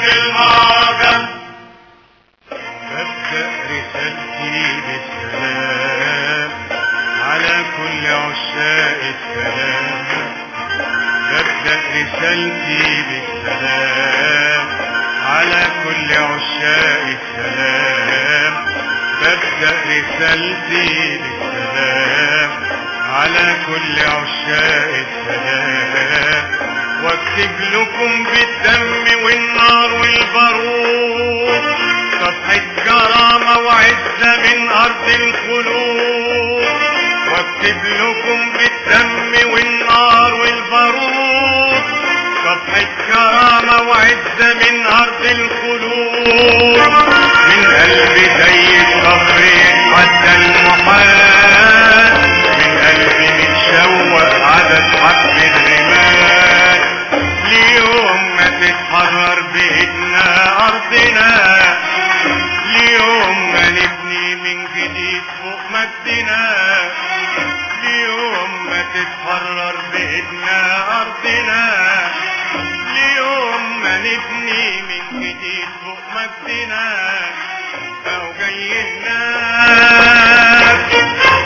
بالمعجم. ببدأ رسالتي بالسلام على كل عشاق السلام. ببدأ رسالتي بالسلام على كل عشاق السلام. ببدأ رسالتي بالسلام على كل عشاق السلام. واكتب لكم بالدم والنار والبارود صفحة كرامة وعزة من أرض الخلود. واكتب لكم بالدم والنار والبارود صفحة كرامة وعزة من أرض الخلود. من قلبي زي الصخر يتحدى المحال، من قلبي متشوق عدد حب الرمال. ليوم ما تتحرر بإيدنا أرضنا، ليوم ما نبني من جديد فوق مجدنا. ليوم ما تتحرر بإيدنا أرضنا، ليوم ما نبني من جديد فوق مجدنا. أو جاي الناس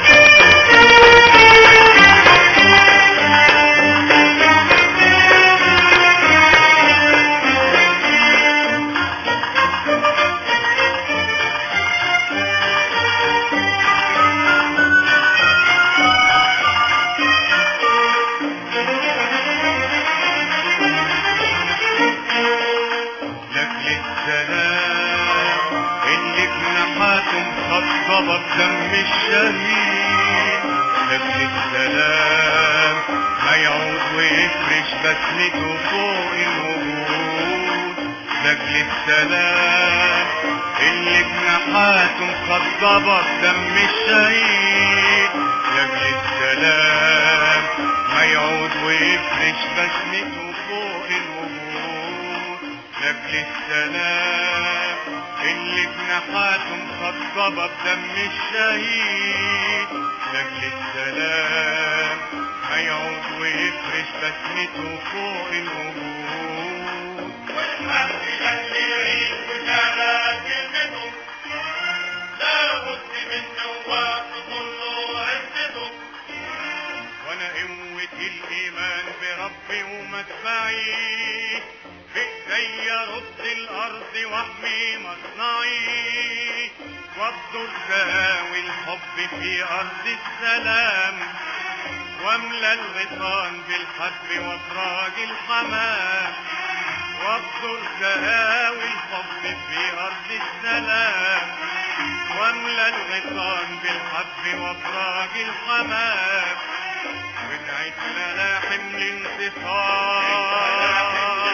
خطبة بدم الشهيد. لكن السلام ما يعود ويفرش بسمته فوق الوجود. لكن السلام اللي جناحاته مخضبة بدم الشهيد. لكن السلام ما يعود ويفرش بسمته فوق الوجود. لكن السلام اللي جناحاته مخضبة بدم الشهيد. لأجل السلام ما يعود ويفرش بسمته فوق الوجود. والحق يلي يعيش وشعلى كلمته، لابد من نواب تطل عزته. وانا قوة الايمان بربي ومدفعي بإيدي ارد الارض واحمي مصنعي. وابذل سهاوي الحب في ارض السلام، واملى الغيطان بالحب وافراج الحمام. وابذل سهاوي الحب في ارض السلام، واملى الغيطان بالحب وافراج الحمام. ونعيش لنا حمل انتصار.